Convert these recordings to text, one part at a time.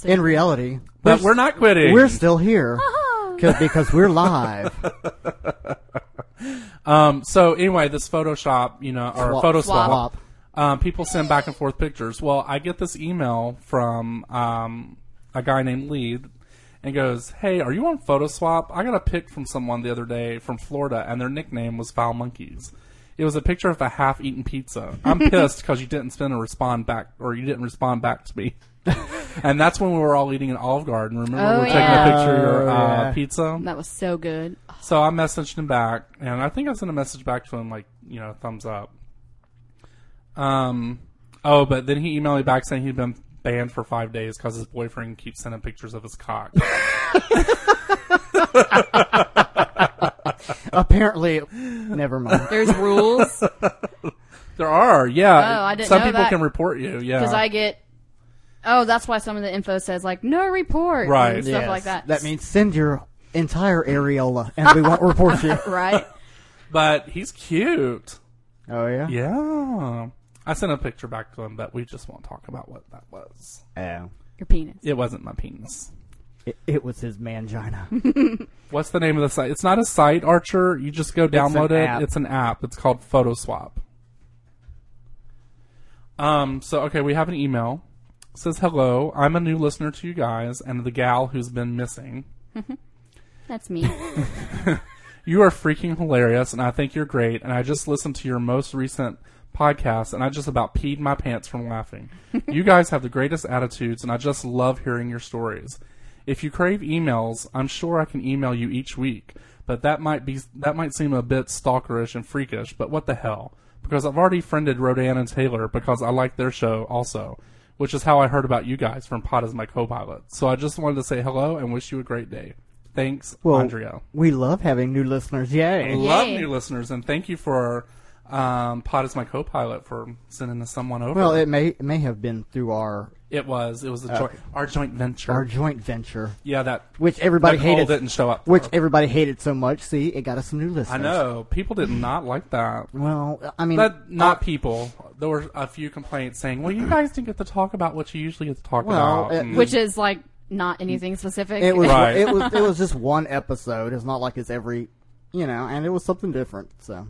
In reality. But we're not quitting. We're still here. Because we're live. So anyway, this Photoshop, or Photo Swap. People send back and forth pictures. Well, I get this email from a guy named Lee and goes, "Hey, are you on Photoswap? I got a pic from someone the other day from Florida, and their nickname was Foul Monkeys. It was a picture of a half-eaten pizza. I'm pissed because you didn't respond back to me." And that's when we were all eating at Olive Garden. Remember, we were taking a picture of your pizza? That was so good. So I messaged him back, and I think I sent a message back to him, like, thumbs up. But then he emailed me back saying he'd been banned for 5 days because his boyfriend keeps sending pictures of his cock. Apparently, never mind. There's rules. There are, yeah. Oh, I didn't Some know people that. can report you, yeah. Because I get... Oh, that's why some of the info says, like, no report. Right. And stuff like that. That means send your entire areola, and we won't report you. Right. But he's cute. Oh, yeah? Yeah. I sent a picture back to him, but we just won't talk about what that was. Oh. Your penis. It wasn't my penis. It was his mangina. What's the name of the site? It's not a site, Archer. You just go download it. App. It's an app. It's called Photoswap. Okay, we have an email. It says, "Hello, I'm a new listener to you guys and the gal who's been missing. That's me. You are freaking hilarious, and I think you're great, and I just listened to your most recent podcast, and I just about peed my pants from laughing. You guys have the greatest attitudes, and I just love hearing your stories. If you crave emails, I'm sure I can email you each week, but that might seem a bit stalkerish and freakish, but what the hell? Because I've already friended Rodan and Taylor because I like their show also, which is how I heard about you guys from Pod as my co-pilot. So I just wanted to say hello and wish you a great day. Thanks, Andrea." We love having new listeners. Yay. I love new listeners, and thank you for Pod as my co-pilot for sending someone over. Well, it may have been through our joint venture. Our joint venture. Yeah, which everybody hated. Didn't show up. Which everybody hated so much. See, it got us some new listeners. I know. People did not like that. Well, I mean, not people. There were a few complaints saying, "Well, you guys didn't get to talk about what you usually get to talk about," which is like not anything specific. It was right. it was just one episode. It's not like it's every, and it was something different. So,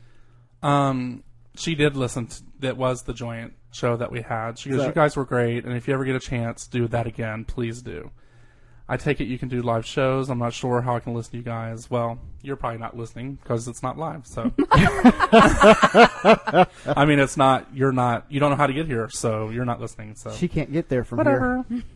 she did listen. That was the joint show that we had. She goes, "You guys were great, and if you ever get a chance, do that again. Please do. I take it you can do live shows. I'm not sure how I can listen to you guys. Well, you're probably not listening because it's not live. So, I mean, it's not. You don't know how to get here, so you're not listening. So she can't get there from whatever. here.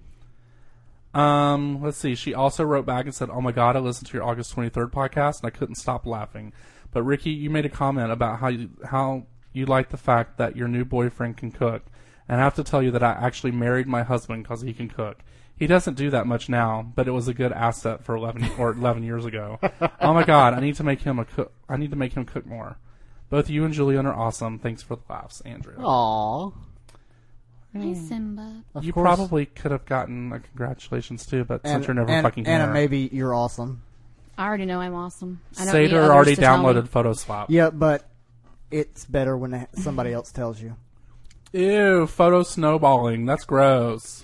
Let's see. She also wrote back and said, "Oh my God, I listened to your August 23rd podcast and I couldn't stop laughing. But Ricky, you made a comment about how you like the fact that your new boyfriend can cook. And I have to tell you that I actually married my husband because he can cook. He doesn't do that much now, but it was a good asset for 11 years ago. Oh my God, I need to make him cook more. Both you and Julian are awesome. Thanks for the laughs, Andrea." Aww. Hey, Simba. You probably could have gotten a congratulations too, but since you're never fucking here. And maybe you're awesome. I already know I'm awesome. I don't need Sater others already to tell me. downloaded Photoswap. Yeah, but it's better when somebody else tells you. Ew, photo snowballing. That's gross.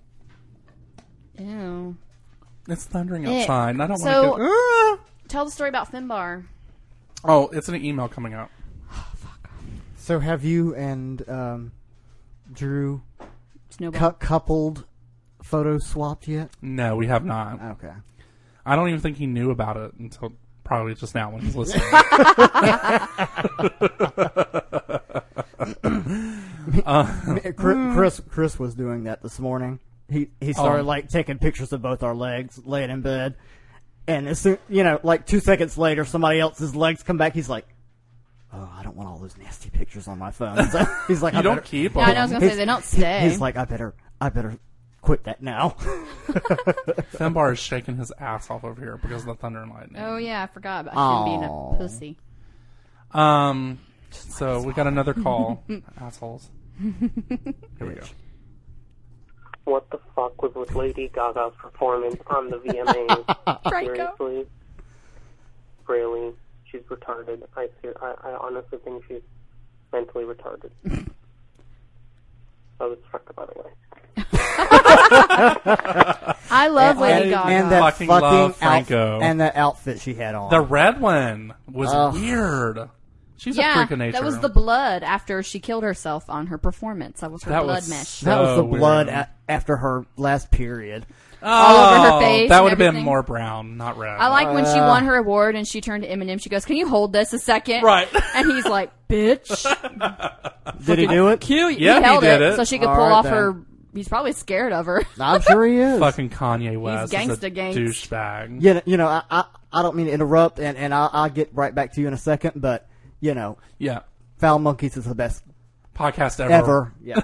Ew. It's thundering outside, and I don't So- want to go. Tell the story about Finbar. Oh, it's an email coming up. So have you and Drew Snowball. coupled photo swapped yet? No, we have not. Okay. I don't even think he knew about it until probably just now when he's listening. Chris was doing that this morning. He started taking pictures of both our legs, laying in bed, and as soon 2 seconds later, somebody else's legs come back. He's like, "Oh, I don't want all those nasty pictures on my phone." So he's like, You don't keep them. Yeah, I was going to say, they don't stay. He's like, I better quit that now. Finbar is shaking his ass off over here because of the thunder and lightning. Oh, yeah, I forgot about him being a pussy. So we got another call. Assholes. Here we go. What the fuck was with Lady Gaga's performance on the VMAs? Seriously? Really? She's retarded. I honestly think she's mentally retarded. I was fucked, by the way. I love Lady Gaga. And that Fucking love Franco. and that outfit she had on. The red one was weird. She's a freak of nature. That was the blood after she killed herself on her performance. That was her blood mesh. That was the weird. blood after her last period. All over her face. That would and have been everything. more brown, not red. I like when she won her award and she turned to Eminem. She goes, "Can you hold this a second?" Right. And he's like, "Bitch." Did he do it? Cute. Yeah, he held he did it. so she could All pull right, off then. her. He's probably scared of her. I'm sure he is. Fucking Kanye West is a gangsta gangs. douchebag. Yeah, you know, I don't mean to interrupt, and I'll get right back to you in a second, but, you know, Yeah. Foul Monkeys is the best Podcast ever. Yeah.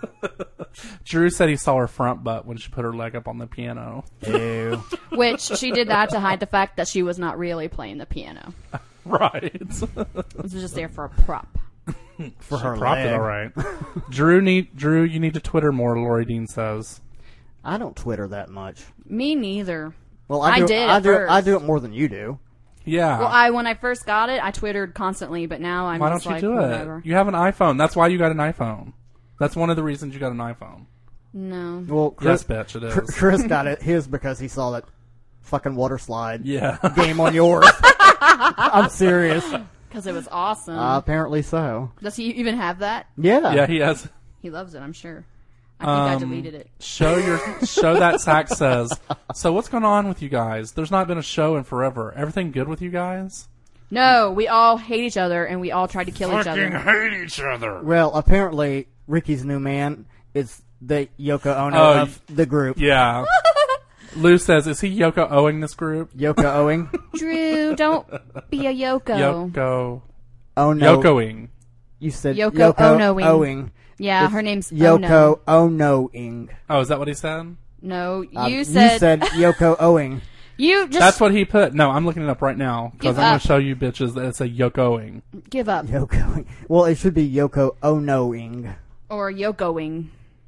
Drew said he saw her front butt when she put her leg up on the piano. Ew. Which she did that to hide the fact that she was not really playing the piano. Right. It was just there for a prop. For her Propped it leg. all right. Drew, you need to Twitter more, Lori Dean says. I don't Twitter that much. Me neither. Well, I did at first. I do it more than you do. Yeah. Well, when I first got it, I Twittered constantly, but now I'm Why just don't you like, do whatever. it? You have an iPhone. That's why you got an iPhone. That's one of the reasons you got an iPhone. No. Well, Yes, bitch, it is. Chris got it his because he saw that fucking water slide Yeah. game on yours. I'm serious. Because it was awesome. Apparently so. Does he even have that? Yeah. Yeah, he has. He loves it, I'm sure. I think I deleted it. Show that Sack says. So what's going on with you guys? There's not been a show in forever. Everything good with you guys? No, we all hate each other, and we all tried to kill each other. hate each other. Well, apparently Ricky's new man is the Yoko Ono of the group. Yeah. Lou says, is he Yoko owing this group? Yoko Owing. Drew, don't be a Yoko. Yoko. Oh no. Yokoing. You said Yoko Ono-ing. Owing. Yeah, It's her name's Yoko Ono. Ono-ing. Oh, is that what he said? No, you You said... said Yoko Owing. You just That's what he put. No, I'm looking it up right now because Give I'm going up. to show you bitches that it's a Yokoing. give up. Yoko. Well, it should be Yoko Ono-ing. Or Yokoing.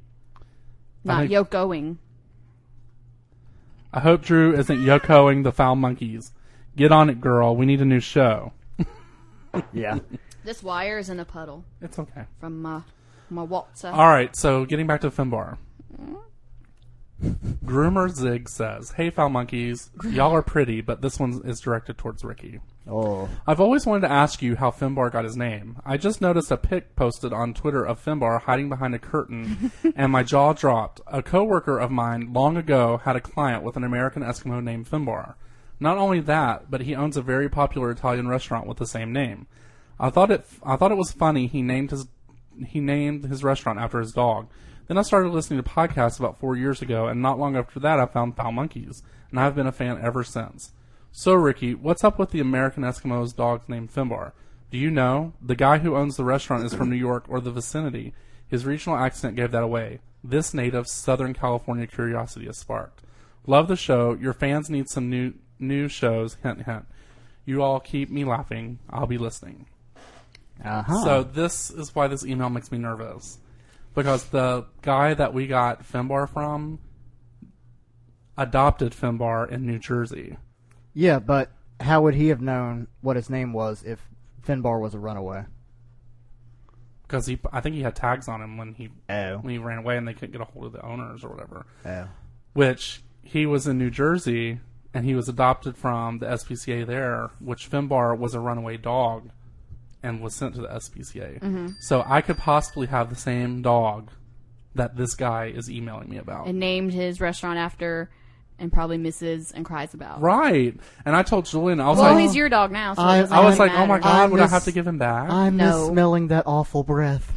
I Not think- Yokoing. I hope Drew isn't Yokoing the Foul Monkeys. Get on it, girl. We need a new show. Yeah. This wire is in a puddle It's okay. from my WhatsApp. All right, so getting back to Finbar. Groomer Zig says, "Hey, Foul Monkeys, y'all are pretty, but this one is directed towards Ricky. Oh. I've always wanted to ask you how Finbar got his name. I just noticed a pic posted on Twitter of Finbar hiding behind a curtain, and my jaw dropped. A coworker of mine long ago had a client with an American Eskimo named Finbar. Not only that, but he owns a very popular Italian restaurant with the same name. I thought it was funny he named his restaurant after his dog. Then I started listening to podcasts about 4 years ago, and not long after that I found Foul Monkeys, and I've been a fan ever since. So, Ricky, what's up with the American Eskimo's dog named Finbar? Do you know? The guy who owns the restaurant is from New York or the vicinity. His regional accent gave that away. This native Southern California curiosity is sparked. Love the show. Your fans need some new shows. Hint, hint. You all keep me laughing. I'll be listening." Uh-huh. So this is why this email makes me nervous. Because the guy that we got Finbar from adopted Finbar in New Jersey. Yeah, but how would he have known what his name was if Finbar was a runaway? Because I think he had tags on him when he Oh. ran away and they couldn't get a hold of the owners or whatever. Oh. Which he was in New Jersey and he was adopted from the SPCA there, which Finbar was a runaway dog and was sent to the SPCA. Mm-hmm. So I could possibly have the same dog that this guy is emailing me about. And named his restaurant after and probably misses and cries about. Right. And I told Julian, I was Well, like, he's your dog now, so I- it doesn't I was really like, oh my matter. God, would I miss- have to give him back? I miss No. smelling that awful breath.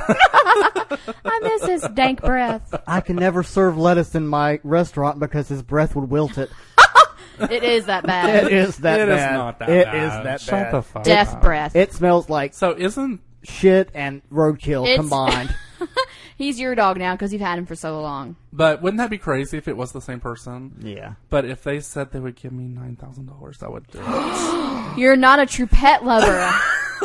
I miss his dank breath. I can never serve lettuce in my restaurant because his breath would wilt it. It is that bad. It is that It is bad. not that It bad. is that Shut bad. the fuck Death up. breath. It smells like So isn't... shit and roadkill It's- combined. He's your dog now because you've had him for so long. But wouldn't that be crazy if it was the same person? Yeah. But if they said they would give me $9,000, I would do it. You're not a true pet lover.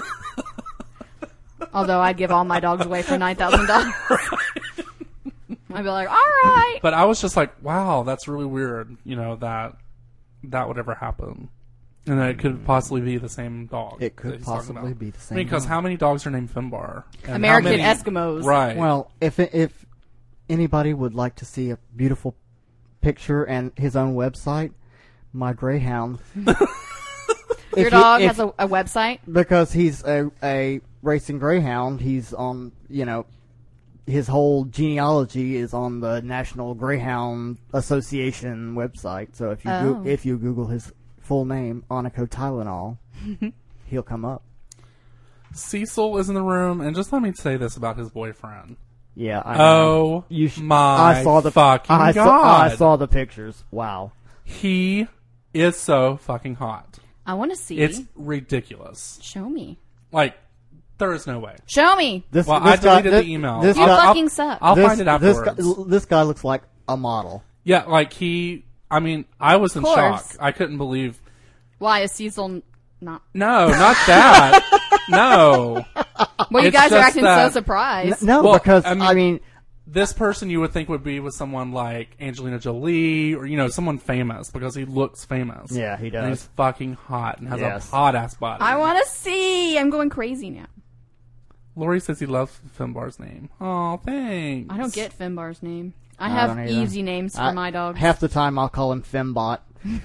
Although I'd give all my dogs away for $9,000. I'd be like, all right. But I was just like, wow, that's really weird, that would ever happen. And that it could possibly be the same dog. It that could he's talking possibly about. be the I mean, because same. how many dogs are named Finbar? And how American many- Eskimos. Right. Well, if anybody would like to see a beautiful picture and his own website, my Greyhound. Your dog has a website? Because he's a racing greyhound. He's on, his whole genealogy is on the National Greyhound Association website. So if you Google his full name, Aniko Tylenol, he'll come up. Cecil is in the room, and just let me say this about his boyfriend. Yeah, I know. I saw the pictures. Wow. He is so fucking hot. I want to see. It's ridiculous. Show me. Like, there is no way. Show me. I deleted the email. You fucking suck. I'll find it afterwards. This guy looks like a model. Yeah, like I was in shock. I couldn't believe. Why is Cecil not? No, not that. No. Well, you guys are acting so surprised. Because this person you would think would be with someone like Angelina Jolie or, someone famous because he looks famous. Yeah, he does. And he's fucking hot and has a hot-ass body. I want to see. I'm going crazy now. Lori says he loves Finbar's name. Oh, thanks. I don't get Finbar's name. I have easy names for my dogs. Half the time I'll call him Fimbot.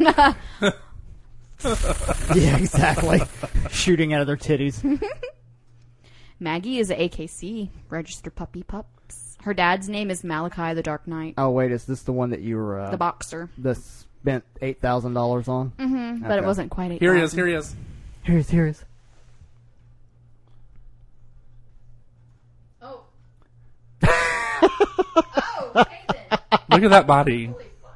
Yeah, exactly. Shooting out of their titties. Maggie is a AKC, registered puppy pups. Her dad's name is Malachi the Dark Knight. Oh, wait, is this the one that you were... the boxer. That spent $8,000 on? Mm-hmm, okay. But it wasn't quite $8,000. Here he is. Here he is. Oh. Oh, okay then. Look at that body.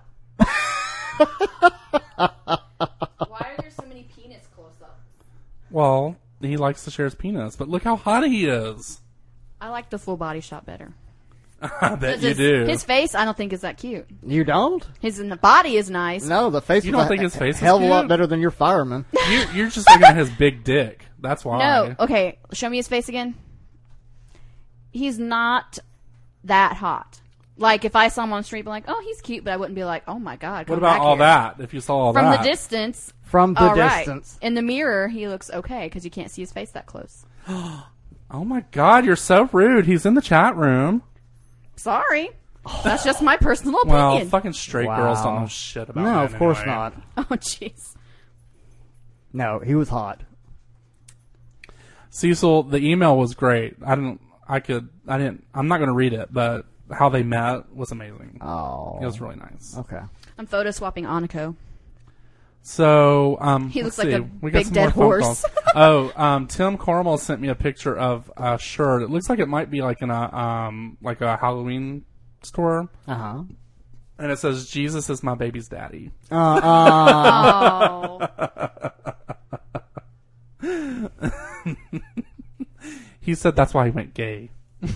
Why are there so many penis close up? Well, he likes to share his penis, but look how hot he is. I like the full body shot better. I bet you do. His face, I don't think is that cute. You don't? His body is nice. No, the face. You don't think his face is hell of cute? a lot better than your fireman. You're just looking at his big dick. That's why. No, okay. Show me his face again. He's not that hot. Like, if I saw him on the street, I'd be like, oh, he's cute, but I wouldn't be like, oh my god. What about all that? If you saw all From that. the distance. From the distance. In the mirror, he looks okay, because you can't see his face that close. Oh my god, you're so rude. He's in the chat room. Sorry. That's just my personal opinion. Well, fucking straight girls don't know shit about No, men of course anyway. not. Oh, jeez. No, he was hot. Cecil, the email was great. I'm not going to read it, but how they met was amazing. Oh. It was really nice. Okay. I'm photo swapping Aniko. So, he looks like see. a We got big some dead more phone horse. calls. Tim Carmel sent me a picture of a shirt. It looks like it might be like in a Halloween store. Uh-huh. And it says, Jesus is my baby's daddy. Oh. He said that's why he went gay.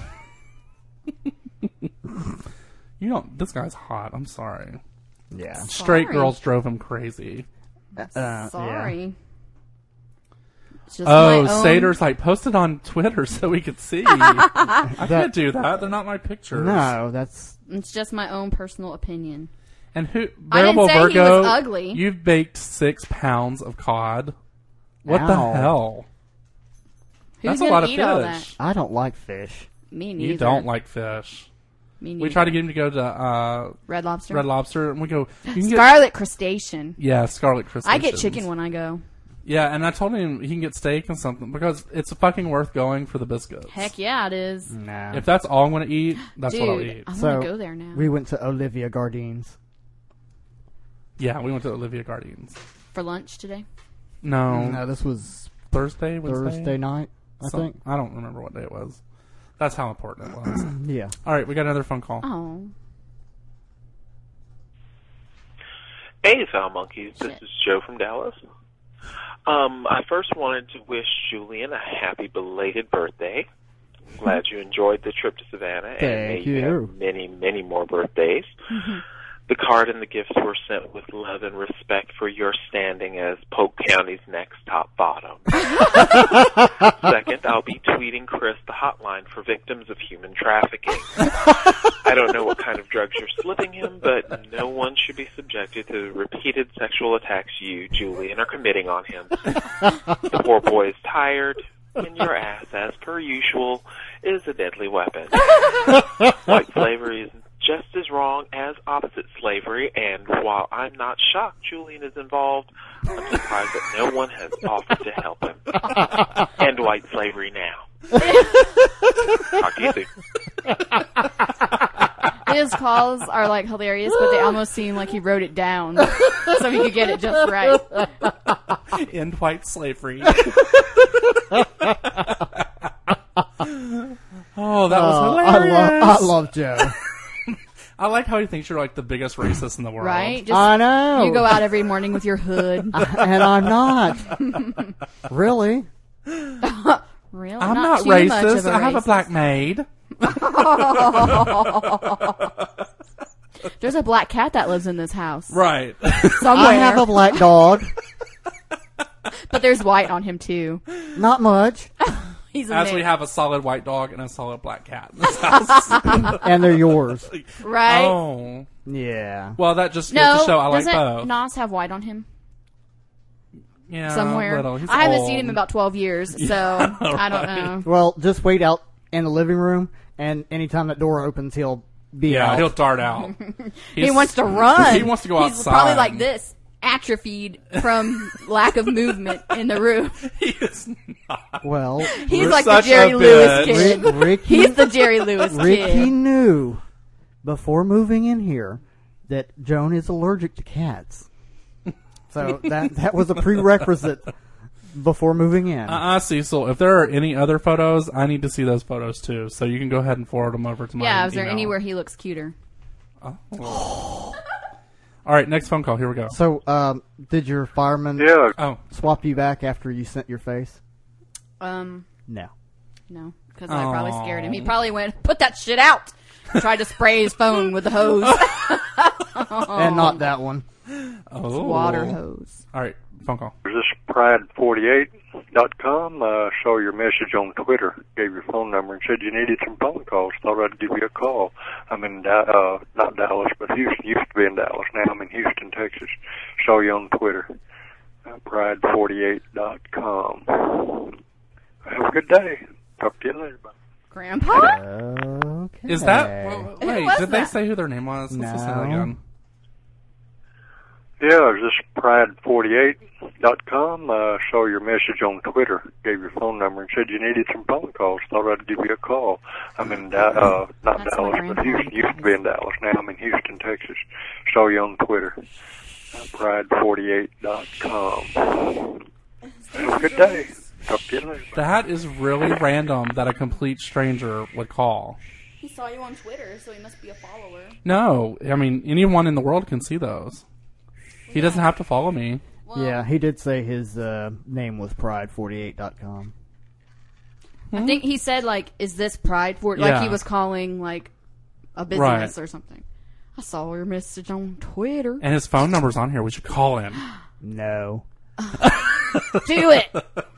This guy's hot. I'm sorry. Yeah. Straight Sorry. girls drove him crazy. Sorry. Yeah. It's just my own... Sater's like, post it on Twitter so we could see. I can't do that. They're not my pictures. No, that's... It's just my own personal opinion. And I didn't say Virgo, he was ugly. You've baked 6 pounds of cod. What the Ow. hell? Who's That's a lot of eat all fish. that? I don't like fish. Me neither. You don't like fish. Me neither. We tried to get him to go to Red Lobster. Red Lobster, and we go, you can Scarlet crustacean. Yeah, scarlet crustaceans. I get chicken when I go. Yeah, and I told him he can get steak and something because it's fucking worth going for the biscuits. Heck yeah, it is. No. If that's all I'm going to eat, that's Dude, what I'll eat. I want So, to go there now. We went to Olivia Gardine's. Yeah, we went to Olivia Gardine's. For lunch today? No, this was Thursday, Wednesday? Thursday night, I think. I don't remember what day it was. That's how important it was. Yeah. All right, we got another phone call. Oh. Hey, Foul Monkeys. This is Joe from Dallas. I first wanted to wish Julian a happy belated birthday. Glad you enjoyed the trip to Savannah, and may Thank you you. have many, many more birthdays. The card and the gifts were sent with love and respect for your standing as Polk County's next top bottom. Second, I'll be tweeting Chris the hotline for victims of human trafficking. I don't know what kind of drugs you're slipping him, but no one should be subjected to the repeated sexual attacks you, Julian, are committing on him. The poor boy is tired, and your ass, as per usual, is a deadly weapon. White slavery is as wrong as opposite slavery, and while I'm not shocked Julian is involved, I'm surprised that no one has offered to help him. End white slavery now. Talk to you soon. His calls are like hilarious, but they almost seem like he wrote it down so he could get it just right. End white slavery. Oh, that was hilarious. I love Joe. I like how he thinks you're like the biggest racist in the world. Right? Just, I know. you go out every morning with your hood. And I'm not. Really? Really? I'm not too much of racist. a I have a racist. black maid. There's a black cat that lives in this house. Right. Somewhere. I have a black dog. But there's white on him, too. Not much. He's a As mix. we have a solid white dog and a solid black cat in this house. And they're yours. Right? Oh. Yeah. Well, that just goes No, to show I like doesn't both. Nas have white on him? Yeah, Somewhere. little. He's I haven't old. seen him in about 12 years, so I don't know. Well, just wait out in the living room, and anytime that door opens, he'll be Yeah, out. he'll dart out. He wants to run. He wants to go He's outside. probably like this, atrophied from lack of movement in the room. He is not. Well, He's We're like the such a Jerry Lewis bitch. kid. Ricky, He's the Jerry Lewis Ricky kid. knew before moving in here that Joan is allergic to cats. So that was a prerequisite before moving in. Cecil, if there are any other photos, I need to see those photos too. So you can go ahead and forward them over to my Yeah, is there email. anywhere he looks cuter? Oh. All right, next phone call. Here we go. So, did your fireman Oh, swap you back after you sent your face? No, No. because I probably scared him. He probably went, put that shit out. Tried to spray his phone with the hose. And not that one. oh. Water hose. All right, phone call. This is pride48.com. Saw your message on Twitter. Gave your phone number and said you needed some phone calls. Thought I'd give you a call. I'm in, not Dallas, but Houston. Used to be in Dallas. Now I'm in Houston, Texas. Saw you on Twitter. Pride48.com. Have a good day. Talk to you later. Bye. Grandpa? Okay. Is that? Wait, was did they that? say who their name was? Let's listen to that No. again. Yeah, this is pride48.com. Saw your message on Twitter. Gave your phone number and said you needed some phone calls. Thought I'd give you a call. I'm in, not That's Dallas, my but grandpa. Houston. Used to be in Dallas. Now I'm in Houston, Texas. Saw you on Twitter. Pride48.com. Have a good day. Talk to you later. That is really random that a complete stranger would call. He saw you on Twitter, so he must be a follower. No, I mean anyone in the world can see those. He doesn't have to follow me. Well, Yeah, he did say his name was pride48.com. I think he said, like, is this Pride for Like, Yeah. he was calling, like, a business or something. I saw your message on Twitter. And his phone number's on here. We should call him. No. Do it!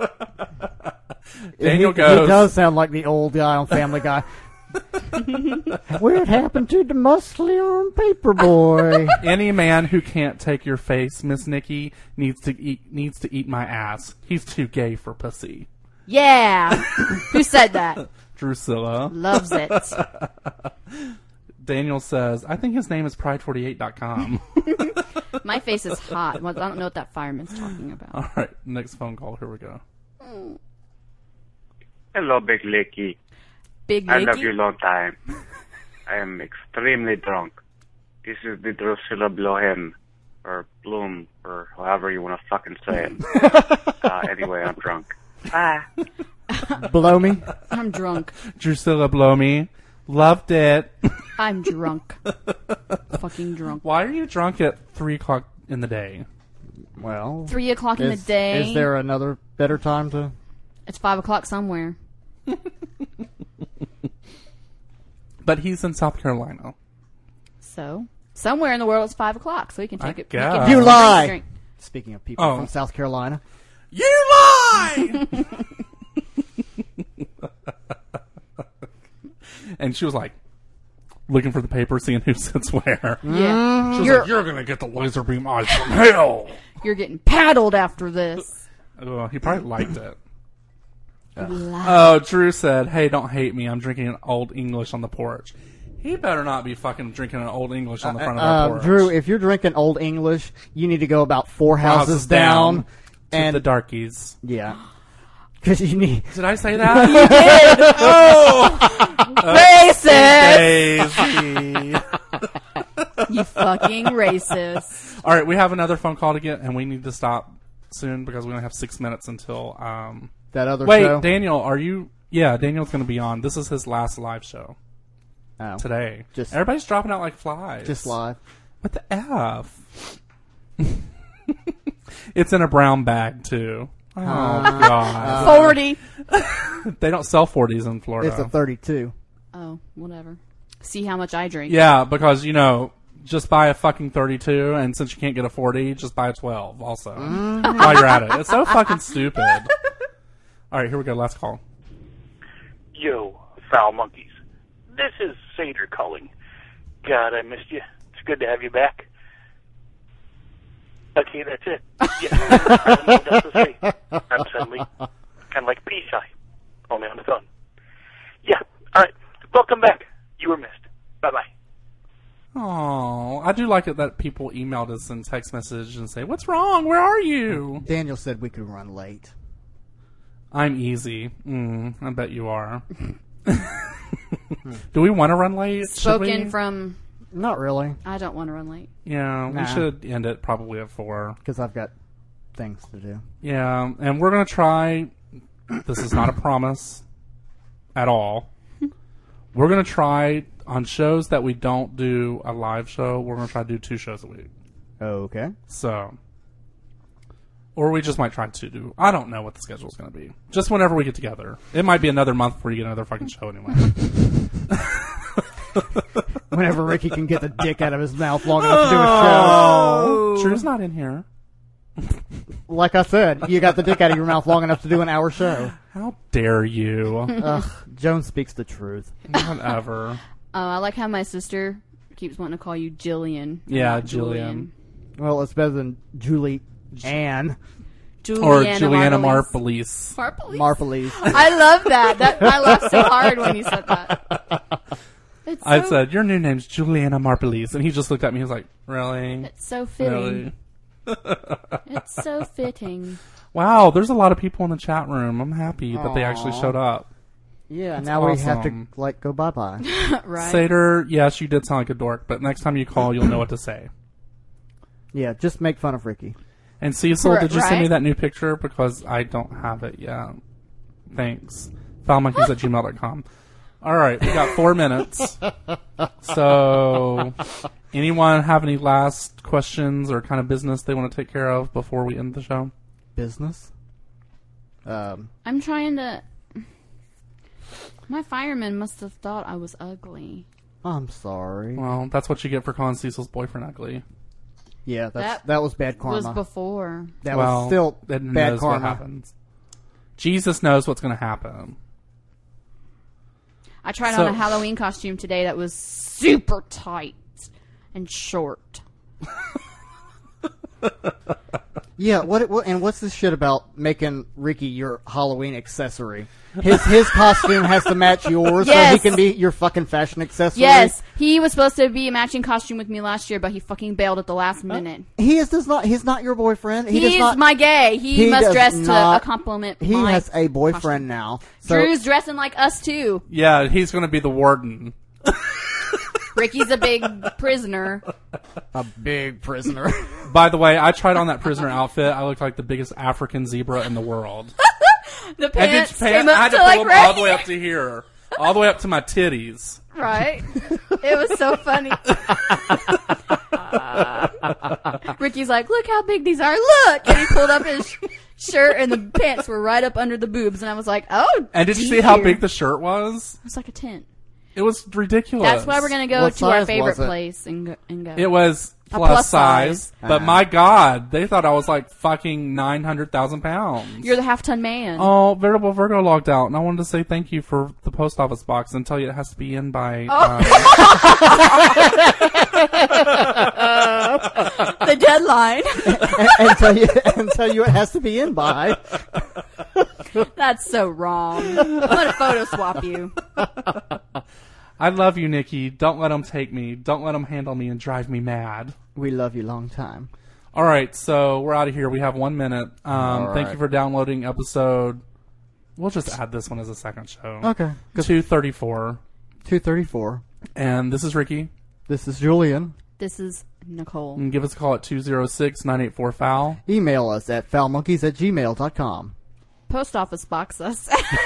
Daniel He goes. does sound like the old guy on Family Guy. What happened to the muscly arm paper boy? Any man who can't take your face, Miss Nikki, needs to eat my ass. He's too gay for pussy. Yeah! Who said that? Drusilla. Loves it. Daniel says, I think his name is pride48.com. My face is hot. Well, I don't know what that fireman's talking about. All right, next phone call. Here we go. Hello, Big Licky. Big I love Nicky? you long time. I am extremely drunk. This is the Drusilla Blohem, or Bloom, or however you want to fucking say it. Anyway, I'm drunk. Bye. Blow me. I'm drunk. Drusilla blow me. Loved it. I'm drunk. Fucking drunk. Why are you drunk at 3 o'clock in the day? Well, 3 o'clock in the day. Is there another better time to? It's 5 o'clock somewhere. But he's in South Carolina. So, somewhere in the world it's 5 o'clock, so he can take it. he guess. can You drink, lie. drink. Speaking of people Oh. from South Carolina, You lie! And she was like, looking for the paper, seeing who sits where. Yeah. She was like, you're going to get the laser beam eyes from hell. You're getting paddled after this. Oh, he probably liked it. Lie. Oh, Drew said, hey, don't hate me. I'm drinking Old English on the porch. He better not be fucking drinking an Old English on the front of our porch. Drew, if you're drinking Old English, you need to go about 4 houses down. And the darkies. Yeah. Because you need... Did I say that? You did! Racist! You fucking racist. All right, we have another phone call to get, and we need to stop soon because we only have 6 minutes until... that other Wait, show? Daniel, are you... Yeah, Daniel's going to be on. This is his last live show. Oh. Today. Just Everybody's dropping out like flies. Just live. What the F? It's in a brown bag, too. Oh, God. 40. They don't sell 40s in Florida. It's a 32. Oh, whatever. See how much I drink. Yeah, because, just buy a fucking 32, and since you can't get a 40, just buy a 12 also. While you're at it. It's so fucking stupid. All right, here we go. Last call. Yo, foul monkeys. This is Sater calling. God, I missed you. It's good to have you back. Okay, that's it. Yeah, I don't know what else to say. I'm suddenly kind of like pea shy, only on the phone. Yeah, all right. Welcome back. You were missed. Bye-bye. Oh, I do like it that people emailed us and text message and say, "What's wrong? Where are you?" Daniel said we could run late. I'm easy. I bet you are. Do we want to run late? Spoken from... Not really. I don't want to run late. Yeah, we should end it probably at 4. Because I've got things to do. Yeah, and we're going to try... This is not a promise at all. We're going to try, on shows that we don't do a live show, we're going to try to do 2 shows a week. Okay. So... Or we just might try to do... I don't know what the schedule's going to be. Just whenever we get together. It might be another month before you get another fucking show anyway. Whenever Ricky can get the dick out of his mouth long enough to do a show. Drew's not in here. Like I said, you got the dick out of your mouth long enough to do an hour show. How dare you? Ugh, Joan speaks the truth. Whatever. I like how my sister keeps wanting to call you Jillian. Yeah, not Julian. Well, it's better than Julie Ann. Or Juliana Marpelise. Marpelise. I love that. I laughed so hard when you said that. I said, your new name's Juliana Marpelise. And he just looked at me. He was like, really? It's so fitting. Really? It's so fitting. Wow, there's a lot of people in the chat room. I'm happy that they actually showed up. Yeah, That's now awesome. we have to, go bye-bye. Right. Sater, yes, you did sound like a dork. But next time you call, you'll know what to say. Yeah, just make fun of Ricky. And Cecil, did you send me Right? that new picture? Because I don't have it yet. Thanks. Foulmonkeys@gmail.com. All right, we got 4 minutes. So, anyone have any last questions or kind of business they want to take care of before we end the show? Business? I'm trying to... My fireman must have thought I was ugly. I'm sorry. Well, that's what you get for calling Cecil's boyfriend ugly. Yeah, that was bad karma. Was before. That was still that bad knows karma. what happens. Jesus knows what's going to happen. I tried on a Halloween costume today that was super tight and short. Yeah, what's this shit about making Ricky your Halloween accessory? His costume has to match yours so he can be your fucking fashion accessory. Yes, he was supposed to be a matching costume with me last year, but he fucking bailed at the last minute. He's not your boyfriend. He's my gay. He must dress to compliment He my has a boyfriend costume. now. So Drew's dressing like us too. Yeah, he's going to be the warden. Ricky's a big prisoner. A big prisoner. By the way, I tried on that prisoner outfit. I looked like the biggest African zebra in the world. The pants came I up had to to pull like them right all the way up to here. All the way up to my titties. Right? It was so funny. Ricky's like, look how big these are. Look! And he pulled up his shirt and the pants were right up under the boobs. And I was like, oh, And did you see how big the shirt was? It was like a tent. It was ridiculous. That's why we're going to go What to our size favorite was it? place and go. It was A plus size. size. But my God, they thought I was like fucking 900,000 pounds. You're the half-ton man. Oh, Veritable Virgo logged out, and I wanted to say thank you for the post office box and tell you it has to be in by... The deadline. and tell you it has to be in by. That's so wrong. I'm going to photo swap you. I love you, Nikki. Don't let them take me. Don't let them handle me and drive me mad. We love you long time. All right, so we're out of here. We have 1 minute. Thank you for downloading episode. We'll just add this one as a second show. Okay. 234. 234. And this is Ricky. This is Julian. This is Nicole. And give us a call at 206-984-FOUL. Email us at foulmonkeys@gmail.com. Post office box us.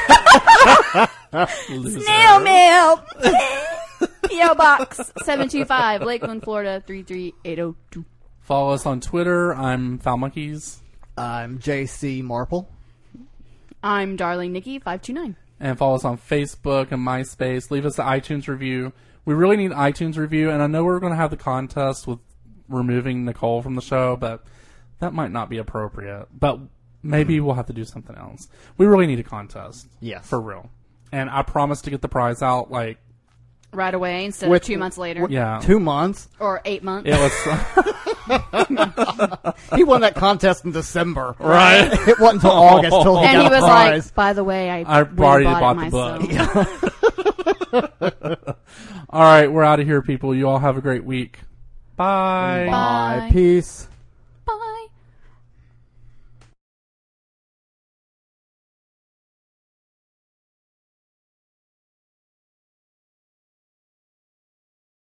Loser. Snail mail. P.O. Box 725, Lakeland, Florida 33802. Follow us on Twitter. I'm Foul Monkeys. I'm JC Marple. I'm Darling Nikki 529. And follow us on Facebook and MySpace. Leave us an iTunes review. We really need iTunes review, and I know we're going to have the contest with removing Nicole from the show, but that might not be appropriate. But maybe we'll have to do something else. We really need a contest. Yes. For real. And I promise to get the prize out, like... Right away instead of 2 months later. Yeah. 2 months? Or 8 months. Yeah, He won that contest in December. Right. It wasn't until August till he and got he a was prize. like, by the way, I already bought bought it the myself. All right, we're out of here, people. You all have a great week. Bye. Bye. Bye. Peace.